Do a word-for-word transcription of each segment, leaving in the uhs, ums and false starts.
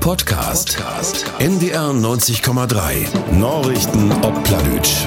Podcast. Podcast. N D R neunzig Komma drei. Nachrichten ob Plattdeutsch.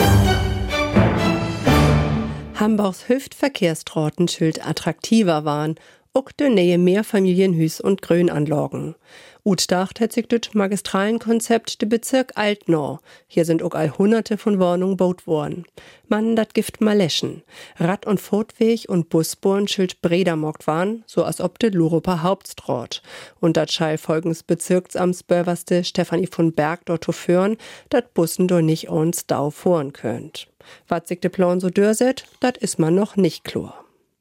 Hamburgs Hüftverkehrsstraßenschild attraktiver waren, auch de neue Mehrfamilienhüs und Grünanlagen. Utdacht hat sich das Magistralenkonzept de Bezirk Altnau. Hier sind auch all hunderte von Wohnungen baut worden. Man dat Gift mal läschen. Rad- und Fotweg und Busspurenschild bredermogt waren, so als ob de Luruper Hauptstraat. Und dat schall folgens Bezirksamtsbörverste Stefanie von Berg dort führen, dat Bussen do nicht uns Dau fahren könnt. Wat sich de Plan so dörset, dat is man noch nicht klar.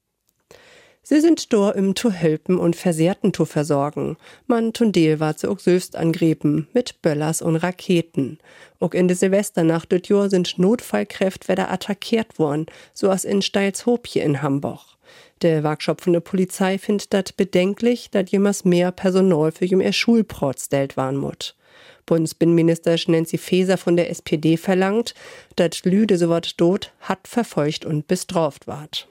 Sie sind dort im zu helfen und Versehrten zu versorgen. Man tun Deel war zu auch selbst angrieben, mit Böllers und Raketen. Auch in der Silvesternacht dort Jahr sind Notfallkräfte wieder attackiert worden, so als in Steilshopje in Hamburg. Der werkschöpfende Polizei findet dat bedenklich, dat jemals mehr Personal für jüm er Schulprot stellt waren mut. Bundesbinnenminister Nancy Faeser von der S P D verlangt, dat Lüde so wat dort hat verfolgt und bestraft ward.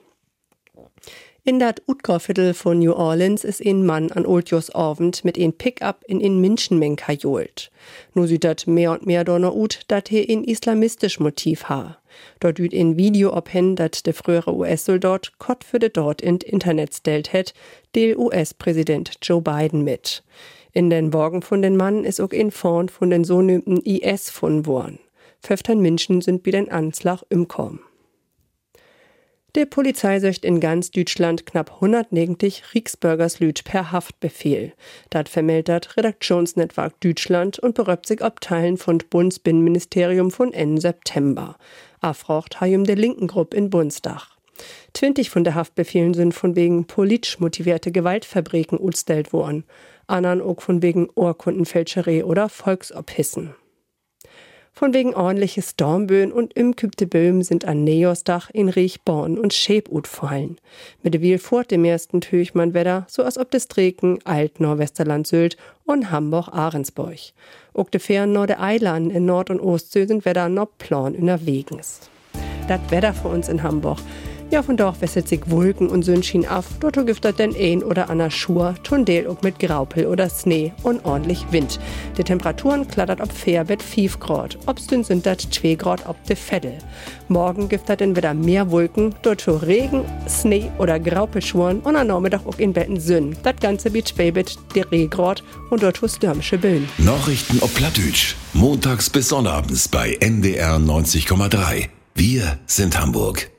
In dat Utgau-Viertel von New Orleans ist ein Mann an Oldjos Abend mit ein Pickup in ein Menschenmenge gejohlt. Nur sieht dat mehr und mehr donner ut, dat he ein islamistisch Motiv ha. Dort üt ein Video obhen, dat der frühere U S-Soldat Kott für de dort in Internet stellt het, del U S-Präsident Joe Biden mit. In den Wagen von den Mann ist auch ein Fond von den sogenannten I S von worden. fünfzehn Menschen sind bei den Anschlag umkommen. Die Polizei söcht in ganz Deutschland knapp hundertneunzig Rieksbürgerslüd per Haftbefehl. Dat vermeldet dat Redaktionsnetzwerk Deutschland und beröpt sich ob Teilen von Bundesbinnenministerium von Ende September. Afrocht ha jüm der linken Gruppe in Bundestag. zwanzig von der Haftbefehlen sind von wegen politisch motivierte Gewaltverbrechen utstellt worden. Andern auch von wegen Urkundenfälscherei oder Volksophissen. Von wegen ordentliche Stormböen und umküppte Böhmen sind an Neosdach in Riechborn und Schäbut fallen. Mit de Wiel fort dem ersten Tüchmann Wetter, so als ob des Dreken Alt-Nordwesterland Sylt und Hamburg-Ahrensburg. Auch de Fähren Norde Eiland in Nord- und Ostsee sind Wetter noch plan unterwegs. Dat Wetter für uns in Hamburg. Ja, von dort wesselt sich Wolken und Sonnenschein ab, dort gibt es den ein oder ander Schur, Tundel auch mit Graupel oder Schnee und ordentlich Wind. Die Temperaturen klattert ob Fährbett fünf Grad, obstün sind das zwei Grad ob de Veddel. Morgen gibt es dann wieder mehr Wolken, dort für Regen, Schnee oder Graupelschuren und am Nachmittag auch in Betten Sünn. Das Ganze bietet Schwebet, der Rehgrad und dort für stürmische Böen. Nachrichten ob Plattdeutsch, montags bis sonnabends bei N D R neunzig Komma drei. Wir sind Hamburg.